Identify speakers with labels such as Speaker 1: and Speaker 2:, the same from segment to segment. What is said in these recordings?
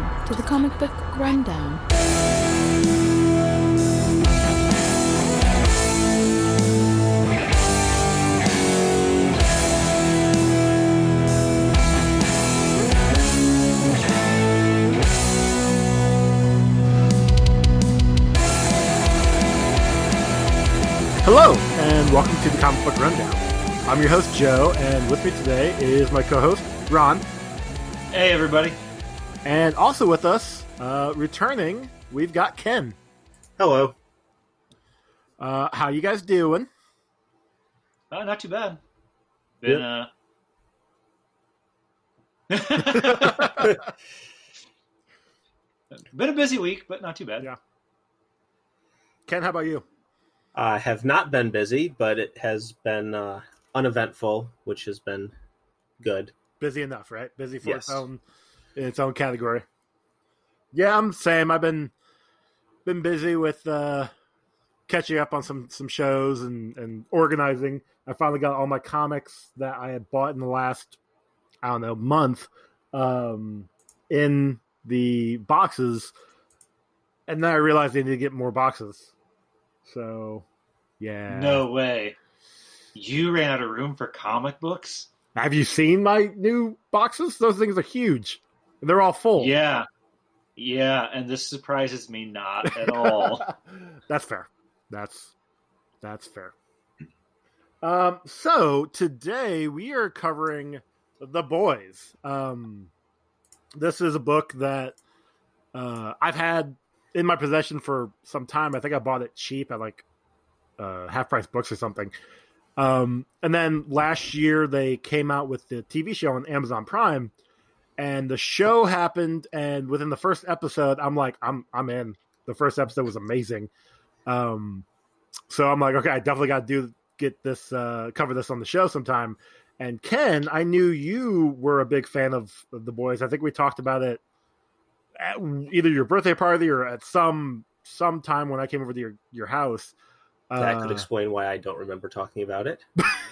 Speaker 1: Welcome to the Comic Book Rundown.
Speaker 2: Hello, and welcome to the Comic Book Rundown. I'm your host, Joe, and with me today is my co-host, Ron.
Speaker 3: Hey, everybody.
Speaker 2: And also with us, returning, we've got Ken.
Speaker 4: Hello.
Speaker 2: How you guys doing?
Speaker 3: Not too bad. Been been a busy week, but not too bad.
Speaker 2: Yeah. Ken, how about you?
Speaker 4: I have not been busy, but it has been uneventful, which has been good.
Speaker 2: Busy enough, right? Busy for
Speaker 4: Yes.
Speaker 2: its own category. Yeah, I'm same. I've been busy with catching up on some shows and organizing. I finally got all my comics that I had bought in the last, month in the boxes, and then I realized I need to get more boxes. So, yeah.
Speaker 3: No way. You ran out of room for comic books?
Speaker 2: Have you seen my new boxes? Those things are huge. They're all full.
Speaker 3: Yeah, and this surprises me not at all.
Speaker 2: That's fair. That's fair. So today we are covering The Boys. This is a book that I've had in my possession for some time. I think I bought it cheap at like Half Price Books or something. And then last year they came out with the TV show on Amazon Prime, and the show happened, and within the first episode, I'm like, I'm in. The first episode was amazing. So I'm like, okay, I definitely got to get this, cover this on the show sometime. And Ken, I knew you were a big fan of The Boys. I think we talked about it at either your birthday party or at some time when I came over to your house.
Speaker 4: That could explain why I don't remember talking about it.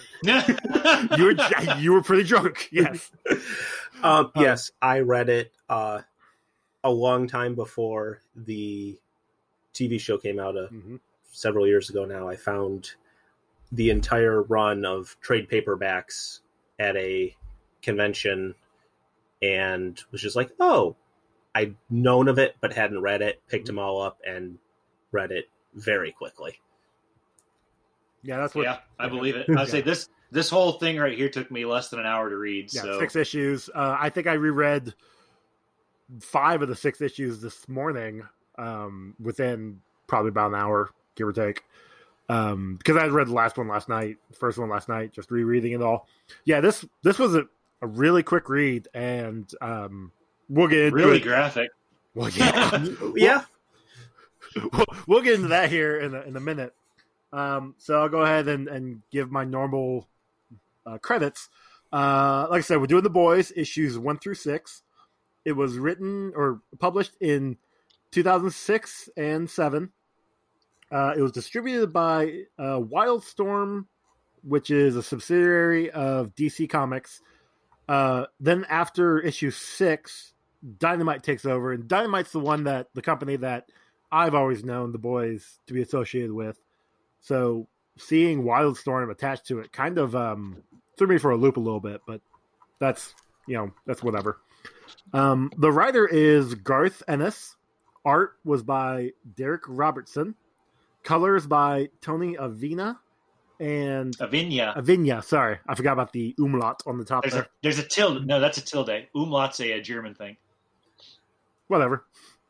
Speaker 2: You were pretty drunk. Yes.
Speaker 4: Yes, I read it a long time before the TV show came out several years ago now. I found the entire run of trade paperbacks at a convention and was just like, oh, I'd known of it but hadn't read it, picked them all up, and read it very quickly.
Speaker 2: Yeah, that's what.
Speaker 3: Yeah, I believe it. I'd say this whole thing right here took me less than an hour to read.
Speaker 2: Yeah,
Speaker 3: so
Speaker 2: 6 issues. I think I reread 5 of the 6 issues this morning, within probably about an hour, give or take. Because I had read the first one last night, just rereading it all. Yeah, this was a really quick read, and we'll get into
Speaker 3: really
Speaker 2: it.
Speaker 3: graphic.
Speaker 2: Well, yeah,
Speaker 4: Yeah.
Speaker 2: we'll get into that here in a minute. So I'll go ahead and give my normal credits. Like I said, we're doing The Boys, issues 1 through 6. It was written or published in 2006 and 7. It was distributed by Wildstorm, which is a subsidiary of DC Comics. Then after issue 6, Dynamite takes over, and Dynamite's the company that I've always known The Boys to be associated with. So seeing Wildstorm attached to it kind of threw me for a loop a little bit, but that's whatever. The writer is Garth Ennis. Art was by Derek Robertson. Colors by Tony Avina and Avinya. Sorry, I forgot about the umlaut on the top.
Speaker 3: There's a tilde. No, that's a tilde. Umlaut's a German thing.
Speaker 2: Whatever.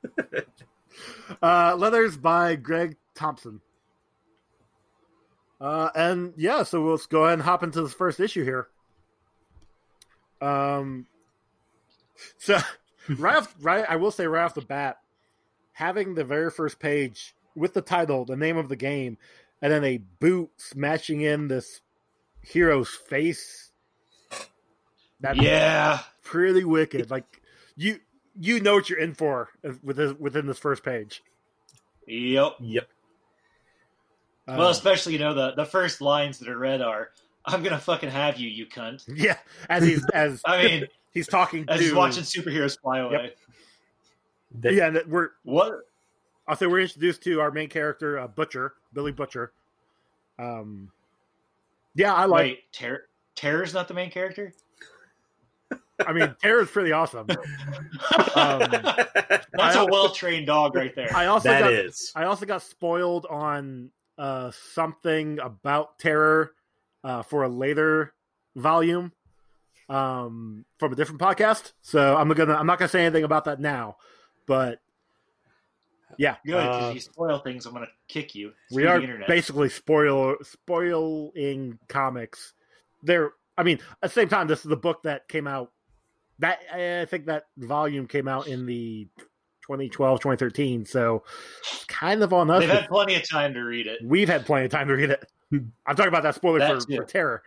Speaker 2: Leathers by Greg Thompson. And yeah, so let's go ahead and hop into this first issue here. So I will say right off the bat, having the very first page with the title, the name of the game, and then a boot smashing in this hero's face. That's pretty wicked. Like you know what you're in for within this first page.
Speaker 3: Yep. Well, especially, the first lines that are read are, "I'm gonna fucking have you, you cunt."
Speaker 2: Yeah, as he's talking
Speaker 3: as
Speaker 2: to,
Speaker 3: he's watching superheroes fly away.
Speaker 2: Yep. Yeah, and we're
Speaker 3: What?
Speaker 2: I'll say we're introduced to our main character, Butcher, Billy Butcher. Yeah, I like.
Speaker 3: Wait, Terror's not the main character?
Speaker 2: I mean, Terror's pretty awesome.
Speaker 3: That's a well-trained dog right there.
Speaker 2: I also
Speaker 4: That
Speaker 2: got,
Speaker 4: is.
Speaker 2: I also got spoiled on something about Terror for a later volume from a different podcast. So I'm not gonna say anything about that now. But yeah,
Speaker 3: Good, because if you spoil things, I'm going to kick you.
Speaker 2: we
Speaker 3: through
Speaker 2: are
Speaker 3: the internet.
Speaker 2: basically spoiling comics. At the same time, this is the book that came out. That I think that volume came out in the 2012, 2013. So kind of on us.
Speaker 3: They've had plenty of time to read it.
Speaker 2: We've had plenty of time to read it. I'm talking about that spoiler
Speaker 3: That
Speaker 2: for Terror.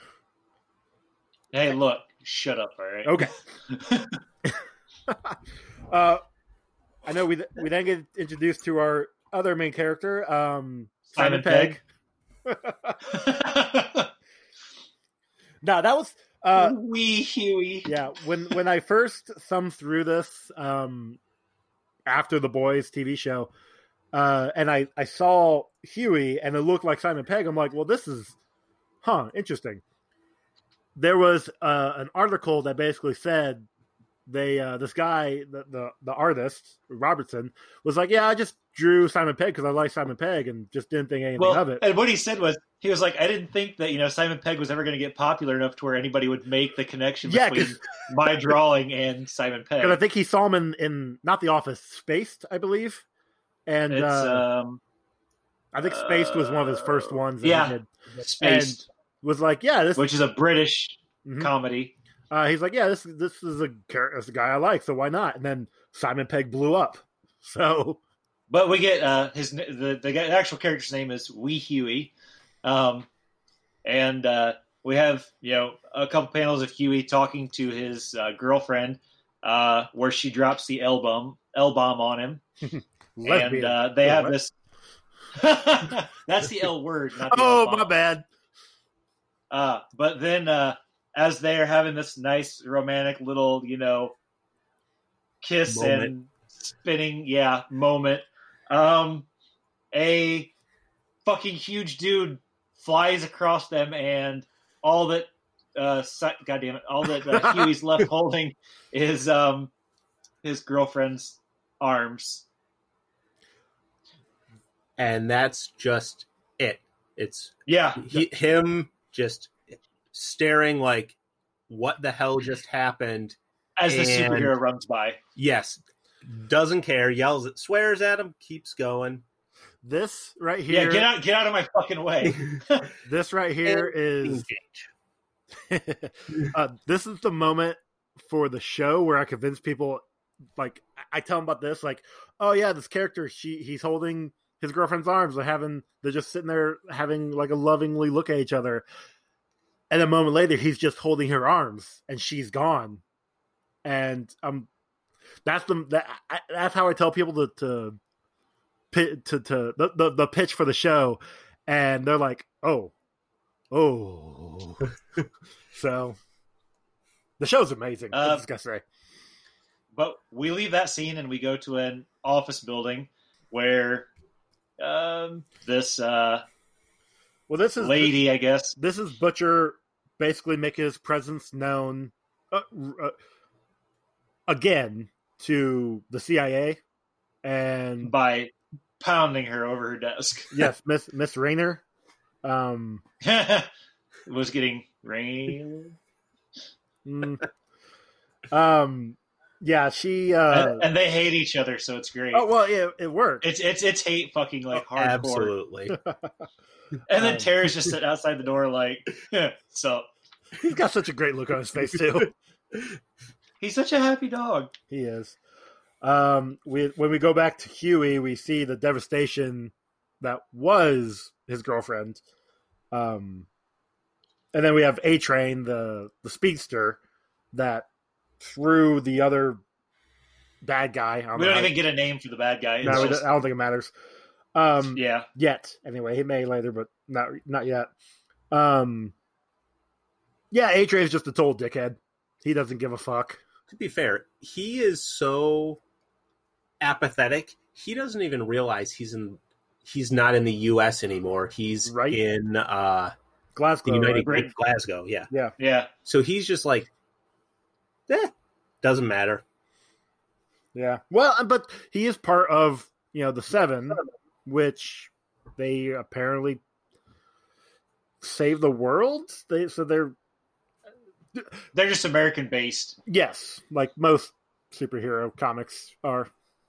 Speaker 3: Hey, look, shut up, all right?
Speaker 2: Okay. I know we then get introduced to our other main character, Simon Pegg. No, that was
Speaker 3: Wee Huey.
Speaker 2: yeah. When I first thumbed through this after the Boys TV show, and I saw Huey and it looked like Simon Pegg, I'm like, well, this is interesting. There was an article that basically said this guy, the artist Robertson, was like, yeah, I just drew Simon Pegg because I like Simon Pegg and just didn't think anything of it.
Speaker 3: And what he said was, he was like, I didn't think that Simon Pegg was ever going to get popular enough to where anybody would make the connection between my drawing and Simon Pegg.
Speaker 2: Because I think he saw him in not The Office, Spaced, I believe, and
Speaker 3: It's
Speaker 2: I think Spaced was one of his first ones. That
Speaker 3: yeah.
Speaker 2: he did.
Speaker 3: Spaced,
Speaker 2: And was like, yeah, this.
Speaker 3: which is a British
Speaker 2: Mhm.
Speaker 3: comedy.
Speaker 2: He's like, yeah, this is a guy I like, so why not? And then Simon Pegg blew up. So,
Speaker 3: But we get the actual character's name is Wee Huey, and we have a couple panels of Huey talking to his girlfriend, where she drops the L bomb on him,
Speaker 2: lesbian.
Speaker 3: and they have
Speaker 2: what?
Speaker 3: this. That's the L word. Not the
Speaker 2: Oh,
Speaker 3: L-bomb.
Speaker 2: my bad.
Speaker 3: But then, as they're having this nice romantic little, kiss
Speaker 4: Moment.
Speaker 3: and spinning, moment, a fucking huge dude flies across them, and all that, all that Huey's left holding is his girlfriend's arms.
Speaker 4: And that's just it. It's
Speaker 3: Yeah,
Speaker 4: him just staring like, what the hell just happened?
Speaker 3: as the
Speaker 4: And-
Speaker 3: superhero runs by.
Speaker 4: Yes. Doesn't care, swears at him, keeps going.
Speaker 2: This right
Speaker 3: Yeah,
Speaker 2: here.
Speaker 3: get out of my fucking way.
Speaker 2: This right here is. This is the moment for the show where I convince people. Like, I tell them about this. Like, oh yeah, this character, he's holding his girlfriend's arms. They're just sitting there having like a lovingly look at each other. And a moment later, he's just holding her arms, and she's gone. And that's how I tell people the pitch for the show, and they're like, oh. So the show's amazing. I just gotta say.
Speaker 3: But we leave that scene and we go to an office building where this
Speaker 2: This is
Speaker 3: lady, I guess.
Speaker 2: This is Butcher basically making his presence known again to the CIA, and
Speaker 3: By pounding her over her desk.
Speaker 2: yes, Miss Rayner.
Speaker 3: Was getting rain.
Speaker 2: Yeah, she.
Speaker 3: And they hate each other, so it's great.
Speaker 2: Oh well, yeah, it worked.
Speaker 3: It's hate fucking like hardcore.
Speaker 4: Absolutely.
Speaker 3: And then Terry's just sitting outside the door like, so
Speaker 2: He's got such a great look on his face too.
Speaker 3: he's such a happy dog.
Speaker 2: He is. When we go back to Huey, we see the devastation that was his girlfriend. And then we have A-Train, the speedster, that threw the other bad guy.
Speaker 3: We don't even get a name for the bad guy. It's
Speaker 2: No,
Speaker 3: just-
Speaker 2: I don't think it matters.
Speaker 3: yeah.
Speaker 2: Yet, anyway, he may later, but not yet. Yeah, A-Train is just a total dickhead. He doesn't give a fuck.
Speaker 4: To be fair, he is so apathetic. He doesn't even realize he's not in the U.S. anymore. He's
Speaker 2: Right.
Speaker 4: in
Speaker 2: Glasgow,
Speaker 4: the United
Speaker 2: right?
Speaker 4: Kingdom, Glasgow. Yeah.
Speaker 3: Yeah.
Speaker 4: So he's just like, doesn't matter.
Speaker 2: Yeah. Well, but he is part of, the Seven, which they apparently save the world. They're
Speaker 3: just American based.
Speaker 2: yes, like most superhero comics are.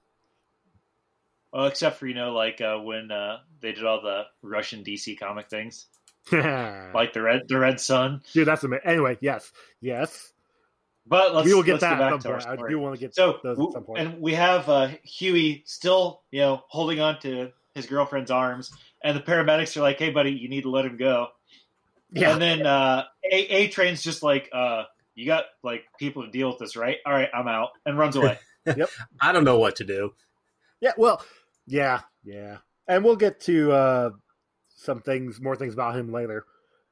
Speaker 3: Well, except for when they did all the Russian DC comic things, like the Red Sun.
Speaker 2: Dude, that's amazing. Anyway, yes.
Speaker 3: But
Speaker 2: We will get
Speaker 3: let's
Speaker 2: that
Speaker 3: go
Speaker 2: at
Speaker 3: back
Speaker 2: some
Speaker 3: to our
Speaker 2: point. I
Speaker 3: story.
Speaker 2: do want to get
Speaker 3: So,
Speaker 2: those at some point.
Speaker 3: and we have Huey still, holding on to his girlfriend's arms, and the paramedics are like, "Hey, buddy, you need to let him go."
Speaker 2: Yeah.
Speaker 3: And then A Train's just like, "You got like people to deal with this, right? All right, I'm out," and runs away.
Speaker 4: I don't know what to do.
Speaker 2: Yeah, well, yeah. And we'll get to more things about him later.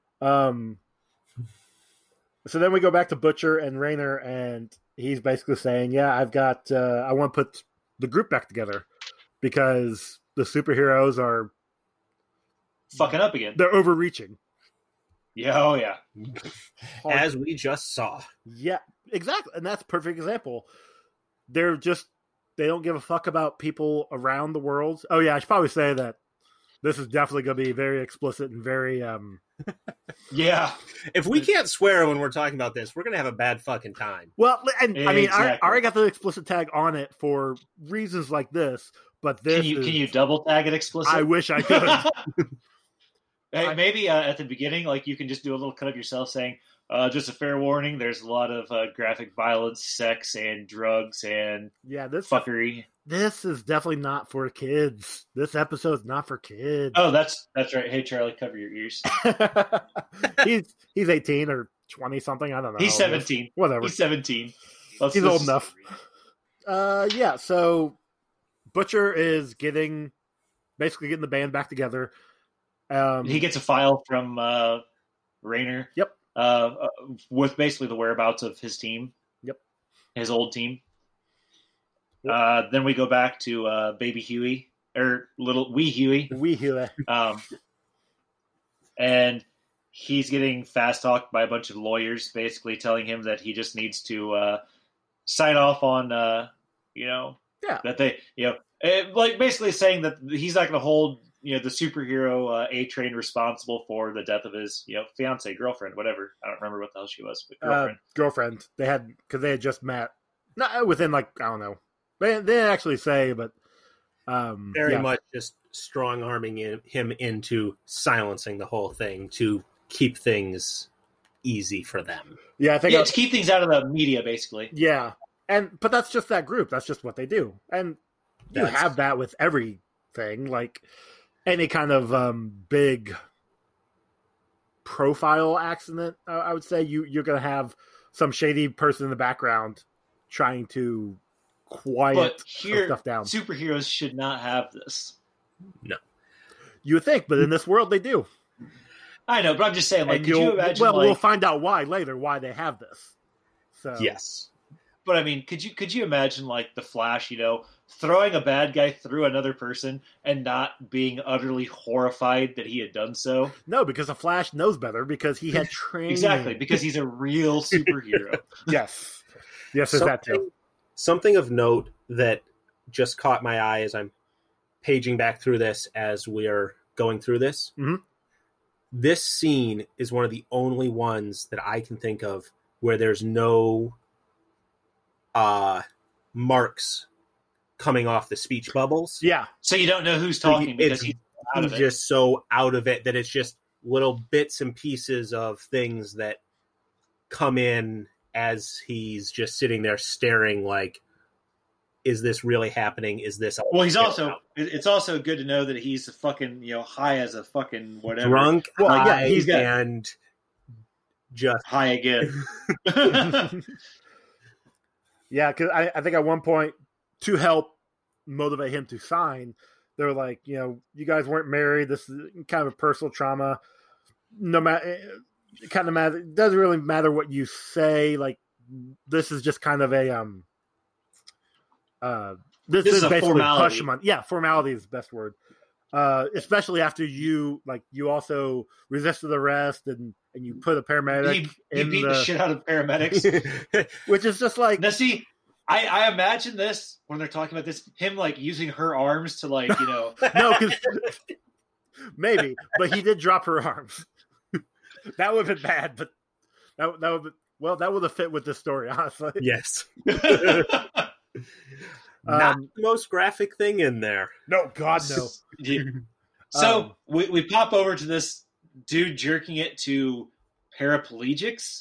Speaker 2: So then we go back to Butcher and Raynor, and he's basically saying, yeah, I want to put the group back together because the superheroes are
Speaker 3: Fucking up again.
Speaker 2: they're overreaching.
Speaker 3: Yeah, oh yeah.
Speaker 4: As we just saw.
Speaker 2: Yeah, exactly. And that's a perfect example. They don't give a fuck about people around the world. Oh yeah, I should probably say that this is definitely going to be very explicit and very
Speaker 3: Yeah.
Speaker 4: If we can't swear when we're talking about this, we're going to have a bad fucking time.
Speaker 2: well, and I mean, I
Speaker 3: Exactly.
Speaker 2: already got the explicit tag on it for reasons like this, but this
Speaker 3: Can you double tag it explicit?
Speaker 2: I wish I could.
Speaker 3: Hey, maybe at the beginning, like you can just do a little cut of yourself saying, "Just a fair warning: there's a lot of graphic violence, sex, and drugs, and
Speaker 2: Yeah, this
Speaker 3: fuckery."
Speaker 2: is definitely not for kids. This episode's not for kids.
Speaker 3: Oh, that's right. Hey, Charlie, cover your ears.
Speaker 2: He's 18 or 20 something. I don't know.
Speaker 3: He's 17.
Speaker 2: Whatever.
Speaker 3: He's 17.
Speaker 2: He's old enough. Yeah. So Butcher is basically getting the band back together.
Speaker 3: He gets a file from Raynor.
Speaker 2: Yep.
Speaker 3: With basically the whereabouts of his team.
Speaker 2: Yep.
Speaker 3: His old team.
Speaker 2: Yep.
Speaker 3: Then we go back to baby Huey, or little wee Huey.
Speaker 2: We hear that.
Speaker 3: And he's getting fast talked by a bunch of lawyers, basically telling him that he just needs to sign off on, that they, like basically saying that he's not going to hold, the superhero A-Train responsible for the death of his, fiance, girlfriend, whatever. I don't remember what the hell she was, but girlfriend.
Speaker 2: Girlfriend. Because they had just met. Not within I don't know. They didn't actually say, but
Speaker 4: Very much just strong-arming him into silencing the whole thing to keep things easy for them.
Speaker 2: Yeah, I think
Speaker 3: to keep things out of the media, basically.
Speaker 2: Yeah, but that's just that group. That's just what they do, and you have that with everything, like any kind of big profile accident. I would say you're going to have some shady person in the background trying to quiet stuff down.
Speaker 3: Superheroes should not have this.
Speaker 4: No,
Speaker 2: you would think, but in this world they do.
Speaker 3: I know, but I'm just saying, like, could you imagine?
Speaker 2: Well, we'll find out why they have this. So
Speaker 4: yes,
Speaker 3: but I mean, could you imagine, like, the Flash, throwing a bad guy through another person and not being utterly horrified that he had done so?
Speaker 2: No, because the Flash knows better because he had training.
Speaker 3: Exactly, because he's a real superhero.
Speaker 2: Yes, there's that too.
Speaker 4: Something of note that just caught my eye as I'm paging back through this as we are going through this.
Speaker 2: Mm-hmm.
Speaker 4: This scene is one of the only ones that I can think of where there's no marks coming off the speech bubbles.
Speaker 2: Yeah.
Speaker 3: So you don't know who's talking because he's out of it.
Speaker 4: Just so out of it that it's just little bits and pieces of things that come in as he's just sitting there staring like, is this really happening? Is this...
Speaker 3: Well, it's also good to know that he's a fucking, high as a fucking whatever.
Speaker 4: Drunk,
Speaker 2: well,
Speaker 4: high,
Speaker 2: yeah, he's got...
Speaker 4: and just...
Speaker 3: High again.
Speaker 2: Yeah, because I think at one point, to help motivate him to sign, they were like, you guys weren't married. This is kind of a personal trauma. No matter... It kind of matter. It doesn't really matter what you say. Like, this is just kind of a this
Speaker 3: is
Speaker 2: is
Speaker 3: a
Speaker 2: basically
Speaker 3: formality.
Speaker 2: hush money. Yeah, formality is the best word. Especially after you also resisted arrest and you put a paramedic
Speaker 3: He
Speaker 2: in
Speaker 3: beat the shit out of paramedics.
Speaker 2: which is just like
Speaker 3: Now, see, I imagine this when they're talking about this, him like using her arms to like, you know,
Speaker 2: no, because maybe, but he did drop her arms. That would have been bad, but that would have fit with this story, honestly.
Speaker 4: Yes. Not the most graphic thing in there.
Speaker 2: No, God, no.
Speaker 3: Yeah. So we pop over to this dude jerking it to paraplegics.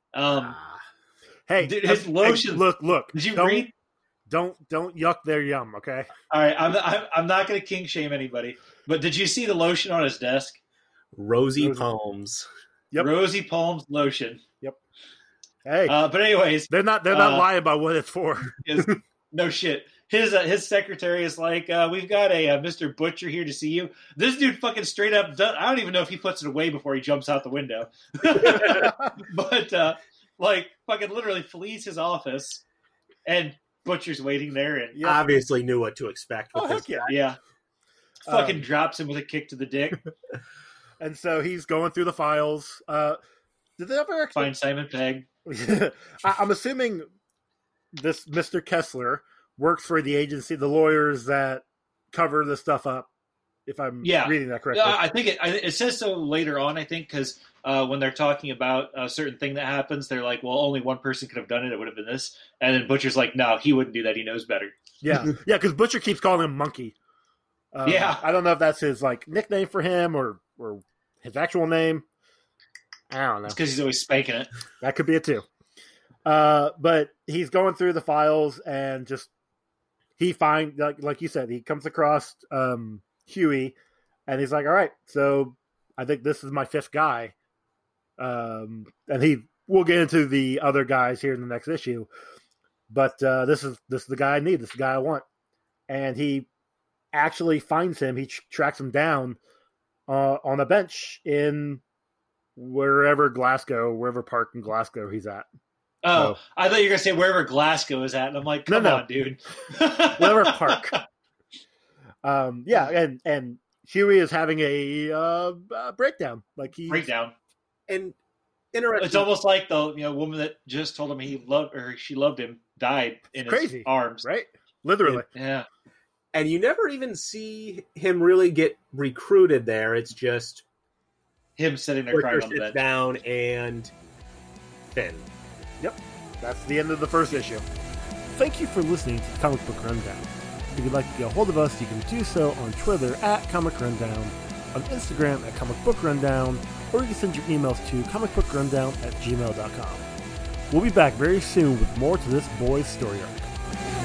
Speaker 2: Hey,
Speaker 3: dude, his lotion.
Speaker 2: Hey, look.
Speaker 3: Did you read?
Speaker 2: Don't yuck their yum, okay?
Speaker 3: All right, I'm not going to king shame anybody, but did you see the lotion on his desk?
Speaker 4: Rosy Palms.
Speaker 2: Yep.
Speaker 3: Rosy Palms lotion.
Speaker 2: Yep. Hey,
Speaker 3: but anyways,
Speaker 2: they're not lying about what it's for.
Speaker 3: No shit. His secretary is like, we've got a Mr. Butcher here to see you. This dude fucking straight up I don't even know if he puts it away before he jumps out the window. But like fucking literally flees his office, and Butcher's waiting there and
Speaker 4: obviously knew what to expect with this guy.
Speaker 3: Yeah. Fucking drops him with a kick to the dick.
Speaker 2: And so he's going through the files. Did they ever actually
Speaker 3: find Simon Pegg?
Speaker 2: I'm assuming this Mr. Kessler works for the agency, the lawyers that cover this stuff up, if I'm reading that correctly.
Speaker 3: I think it says so later on, I think, because when they're talking about a certain thing that happens, they're like, well, only one person could have done it. It would have been this. And then Butcher's like, no, he wouldn't do that. He knows better.
Speaker 2: Yeah, because Butcher keeps calling him Monkey. I don't know if that's his like nickname for him or his actual name. I don't know.
Speaker 3: It's because he's always spanking it.
Speaker 2: That could be it too. But he's going through the files and just he finds, like you said, he comes across Huey, and he's like, "All right, so I think this is my fifth guy." And we'll get into the other guys here in the next issue, but this is the guy I need. This is the guy I want, and he actually finds him. He tracks him down on a bench in wherever park in Glasgow he's at.
Speaker 3: Oh, I thought you were going to say wherever Glasgow is at. And I'm like, come on, dude.
Speaker 2: Whatever park. And Huey is having a breakdown.
Speaker 3: Breakdown.
Speaker 4: And interesting.
Speaker 3: It's almost like the woman that just told him she loved him died in his arms.
Speaker 2: Right? Literally.
Speaker 3: Yeah.
Speaker 4: And you never even see him really get recruited there. It's just
Speaker 3: him sitting there crying on the bench.
Speaker 4: Down and Finn.
Speaker 2: Yep. That's the end of the first issue. Thank you for listening to Comic Book Rundown. If you'd like to get a hold of us, you can do so on Twitter at Comic Rundown, on Instagram at Comic Book Rundown, or you can send your emails to comicbookrundown@gmail.com. We'll be back very soon with more to this boy's story arc.